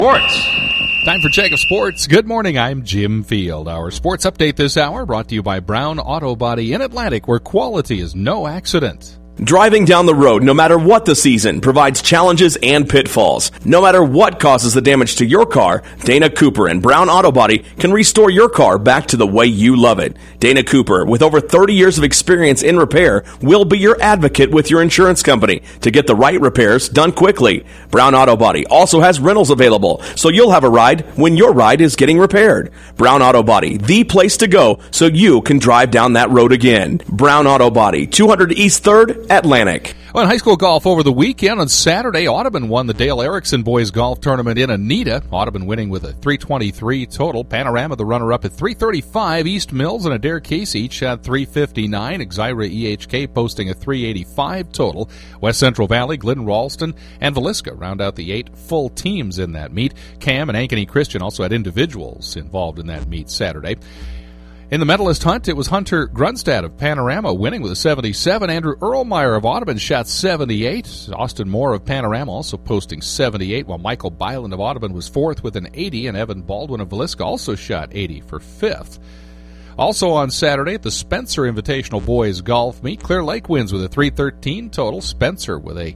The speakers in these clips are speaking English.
Sports. Time for Check of Sports. Good morning, I'm Jim Field. Our sports update this hour brought to you by Brown Auto Body in Atlantic, where quality is no accident. Driving down the road, no matter what the season, provides challenges and pitfalls. No matter what causes the damage to your car, Dana Cooper and Brown Auto Body can restore your car back to the way you love it. Dana Cooper, with over 30 years of experience in repair, will be your advocate with your insurance company to get the right repairs done quickly. Brown Auto Body also has rentals available, so you'll have a ride when your ride is getting repaired. Brown Auto Body, the place to go so you can drive down that road again. Brown Auto Body, 200 East 3rd, Atlantic. Well, in high school golf over the weekend, on Saturday, Audubon won the Dale Erickson Boys Golf Tournament in Anita. Audubon winning with a 323 total. Panorama, the runner-up, at 335. East Mills and Adair Case each had 359. Exira EHK posting a 385 total. West Central Valley, Glidden Ralston, and Villisca round out the 8 full teams in that meet. Cam and Ankeny Christian also had individuals involved in that meet Saturday. In the medalist hunt, it was Hunter Grunstad of Panorama winning with a 77. Andrew Erlmeyer of Audubon shot 78. Austin Moore of Panorama also posting 78, while Michael Byland of Audubon was 4th with an 80, and Evan Baldwin of Villisca also shot 80 for 5th. Also on Saturday at the Spencer Invitational Boys Golf Meet, Clear Lake wins with a 313 total. Spencer with a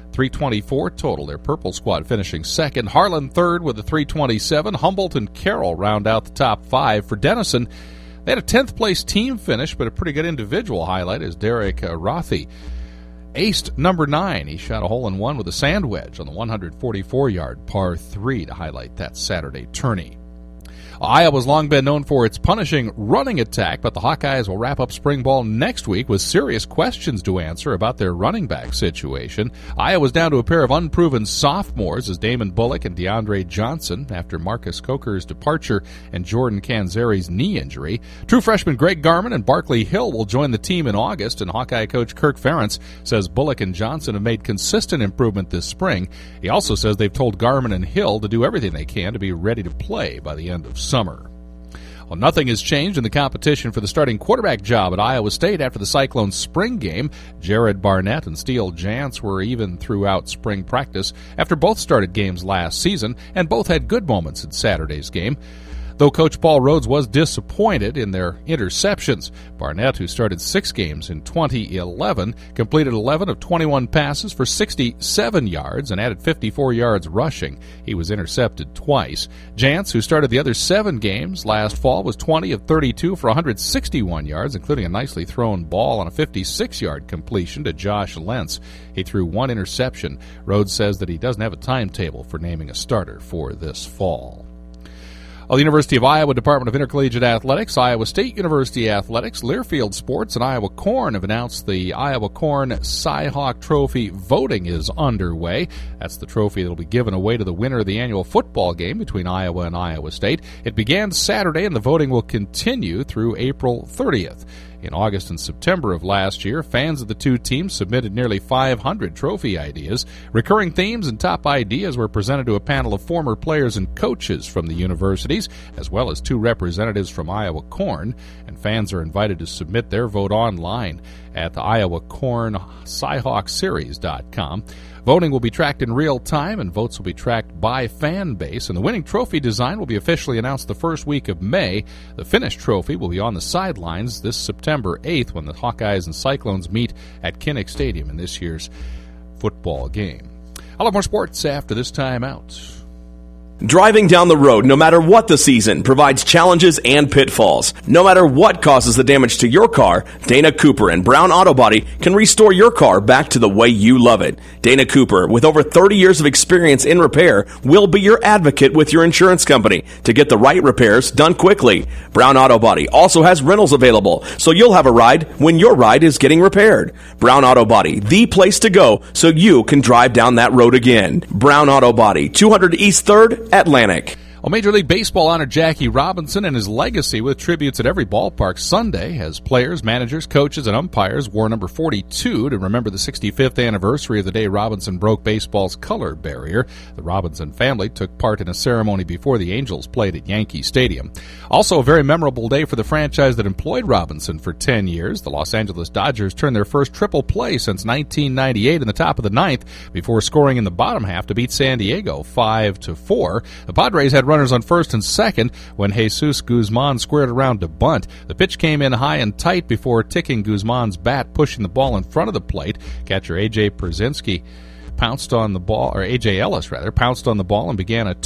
324 total. Their purple squad finishing second. Harlan third with a 327. Humboldt and Carroll round out the top 5. For Denison, they had a 10th place team finish, but a pretty good individual highlight is Derek Rothi. Aced number 9. He shot a hole-in-one with a sand wedge on the 144-yard par 3 to highlight that Saturday tourney. Iowa's long been known for its punishing running attack, but the Hawkeyes will wrap up spring ball next week with serious questions to answer about their running back situation. Iowa's down to a pair of unproven sophomores as Damon Bullock and DeAndre Johnson after Marcus Coker's departure and Jordan Canzeri's knee injury. True freshman Greg Garman and Barkley Hill will join the team in August, and Hawkeye coach Kirk Ferentz says Bullock and Johnson have made consistent improvement this spring. He also says they've told Garman and Hill to do everything they can to be ready to play by the end of summer. Well, nothing has changed in the competition for the starting quarterback job at Iowa State after the Cyclones' spring game. Jared Barnett and Steele Jantz were even throughout spring practice after both started games last season, and both had good moments in Saturday's game. Though Coach Paul Rhodes was disappointed in their interceptions. Barnett, who started 6 games in 2011, completed 11 of 21 passes for 67 yards and added 54 yards rushing. He was intercepted twice. Jantz, who started the other 7 games last fall, was 20 of 32 for 161 yards, including a nicely thrown ball on a 56-yard completion to Josh Lentz. He threw 1 interception. Rhodes says that he doesn't have a timetable for naming a starter for this fall. The University of Iowa Department of Intercollegiate Athletics, Iowa State University Athletics, Learfield Sports, and Iowa Corn have announced the Iowa Corn Cy-Hawk Trophy voting is underway. That's the trophy that will be given away to the winner of the annual football game between Iowa and Iowa State. It began Saturday, and the voting will continue through April 30th. In August and September of last year, fans of the two teams submitted nearly 500 trophy ideas. Recurring themes and top ideas were presented to a panel of former players and coaches from the universities, as well as 2 representatives from Iowa Corn, and fans are invited to submit their vote online at the Iowa Corn CyHawkSeries.com. Voting will be tracked in real time, and votes will be tracked by fan base, and the winning trophy design will be officially announced the first week of May. The finished trophy will be on the sidelines this September 8th when the Hawkeyes and Cyclones meet at Kinnick Stadium in this year's football game. I'll have more sports after this timeout. Driving down the road, no matter what the season, provides challenges and pitfalls. No matter what causes the damage to your car, Dana Cooper and Brown Auto Body can restore your car back to the way you love it. Dana Cooper, with over 30 years of experience in repair, will be your advocate with your insurance company to get the right repairs done quickly. Brown Auto Body also has rentals available, so you'll have a ride when your ride is getting repaired. Brown Auto Body, the place to go so you can drive down that road again. Brown Auto Body, 200 East 3rd, Atlantic. Well, Major League Baseball honored Jackie Robinson and his legacy with tributes at every ballpark Sunday as players, managers, coaches, and umpires wore number 42 to remember the 65th anniversary of the day Robinson broke baseball's color barrier. The Robinson family took part in a ceremony before the Angels played at Yankee Stadium. Also a very memorable day for the franchise that employed Robinson for 10 years. The Los Angeles Dodgers turned their first triple play since 1998 in the top of the ninth before scoring in the bottom half to beat San Diego 5-4. The Padres had runners on first and second when Jesus Guzman squared around to bunt. The pitch came in high and tight before ticking Guzman's bat, pushing the ball in front of the plate. Catcher A.J. Pierzynski pounced on the ball, or A.J. Ellis rather, pounced on the ball and began a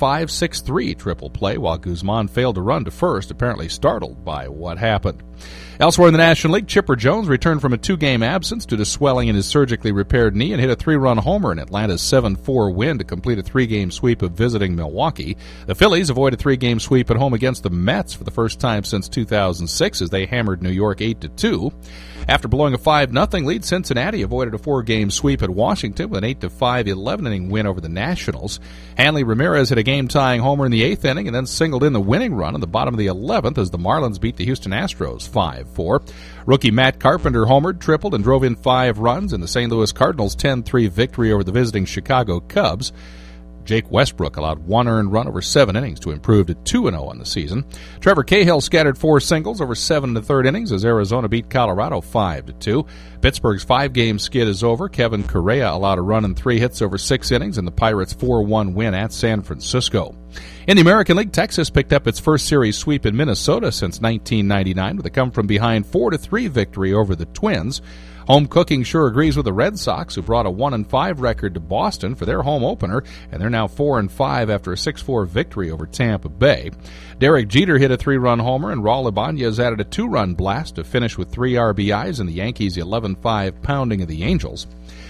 2-5-6-3 triple play while Guzman failed to run to first, apparently startled by what happened. Elsewhere in the National League, Chipper Jones returned from a 2-game absence due to swelling in his surgically repaired knee and hit a 3-run homer in Atlanta's 7-4 win to complete a 3-game sweep of visiting Milwaukee. The Phillies avoided a 3-game sweep at home against the Mets for the first time since 2006 as they hammered New York 8-2. After blowing a 5-0 lead, Cincinnati avoided a 4-game sweep at Washington with an 8-5 11-inning win over the Nationals. Hanley Ramirez hit a game-tying homer in the 8th inning and then singled in the winning run in the bottom of the 11th as the Marlins beat the Houston Astros 5-4. Rookie Matt Carpenter homered, tripled, and drove in 5 runs in the St. Louis Cardinals' 10-3 victory over the visiting Chicago Cubs. Jake Westbrook allowed 1 earned run over 7 innings to improve to 2-0 on the season. Trevor Cahill scattered 4 singles over 7 1/3 innings as Arizona beat Colorado 5-2. Pittsburgh's 5-game skid is over. Kevin Correa allowed a run and 3 hits over 6 innings in the Pirates' 4-1 win at San Francisco. In the American League, Texas picked up its first series sweep in Minnesota since 1999 with a come-from-behind 4-3 victory over the Twins. Home cooking sure agrees with the Red Sox, who brought a 1-5 record to Boston for their home opener, and they're now 4-5 after a 6-4 victory over Tampa Bay. Derek Jeter hit a 3-run homer, and Raul Ibanez added a 2-run blast to finish with 3 RBIs in the Yankees' 11-5 pounding of the Angels.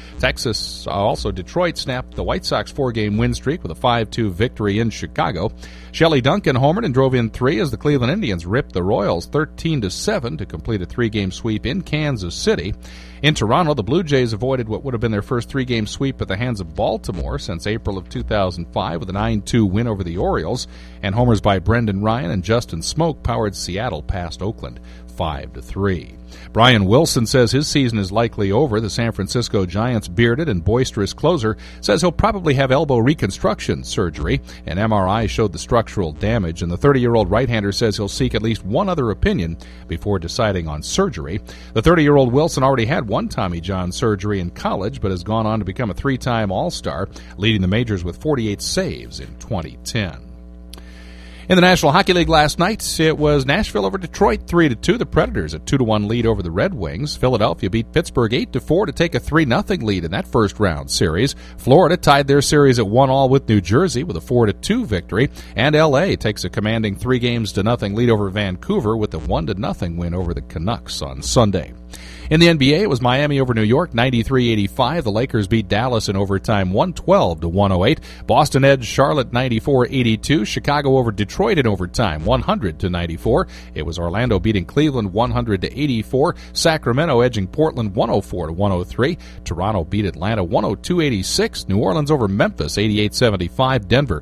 Texas, also Detroit, snapped the White Sox 4-game win streak with a 5-2 victory in Chicago. Shelley Duncan homered and drove in 3 as the Cleveland Indians ripped the Royals 13-7 to complete a 3-game sweep in Kansas City. In Toronto, the Blue Jays avoided what would have been their first 3-game sweep at the hands of Baltimore since April of 2005 with a 9-2 win over the Orioles, and homers by Brendan Ryan and Justin Smoke powered Seattle past Oakland 5-3. Brian Wilson says his season is likely over. The San Francisco Giants' bearded and boisterous closer says he'll probably have elbow reconstruction surgery. An MRI showed the structural damage, and the 30-year-old right-hander says he'll seek at least one other opinion before deciding on surgery. The 30-year-old Wilson already had one Tommy John surgery in college, but has gone on to become a 3-time All-Star, leading the majors with 48 saves in 2010. In the National Hockey League last night, it was Nashville over Detroit 3-2. The Predators a 2-1 lead over the Red Wings. Philadelphia beat Pittsburgh 8-4 to take a 3-0 lead in that first-round series. Florida tied their series at 1-1 with New Jersey with a 4-2 victory. And L.A. takes a commanding 3-0 lead over Vancouver with a 1-0 win over the Canucks on Sunday. In the NBA, it was Miami over New York, 93-85. The Lakers beat Dallas in overtime, 112-108. Boston edged Charlotte, 94-82. Chicago over Detroit in overtime, 100-94. It was Orlando beating Cleveland, 100-84. Sacramento edging Portland, 104-103. Toronto beat Atlanta, 102-86. New Orleans over Memphis, 88-75. Denver,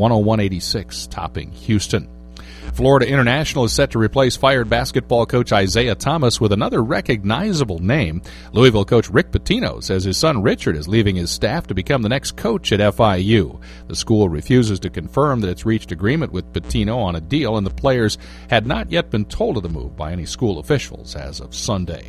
101-86, topping Houston. Florida International is set to replace fired basketball coach Isaiah Thomas with another recognizable name. Louisville coach Rick Pitino says his son Richard is leaving his staff to become the next coach at FIU. The school refuses to confirm that it's reached agreement with Pitino on a deal, and the players had not yet been told of the move by any school officials as of Sunday.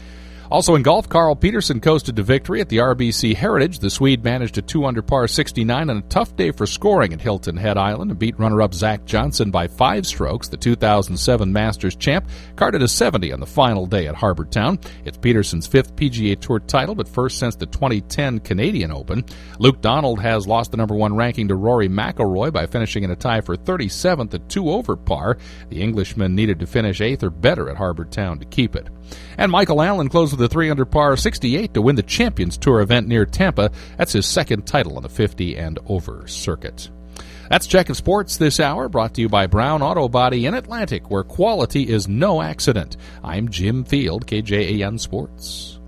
Also in golf, Carl Peterson coasted to victory at the RBC Heritage. The Swede managed a 2-under par 69 on a tough day for scoring at Hilton Head Island and beat runner-up Zach Johnson by 5 strokes. The 2007 Masters champ carded a 70 on the final day at Harbour Town. It's Peterson's 5th PGA Tour title, but first since the 2010 Canadian Open. Luke Donald has lost the number 1 ranking to Rory McIlroy by finishing in a tie for 37th at 2 over par. The Englishman needed to finish 8th or better at Harbour Town to keep it. And Michael Allen closed with a 3-under par 68 to win the Champions Tour event near Tampa. That's his second title on the 50 and over circuit. That's Checkin' Sports this hour, brought to you by Brown Auto Body in Atlantic, where quality is no accident. I'm Jim Field, KJAN Sports.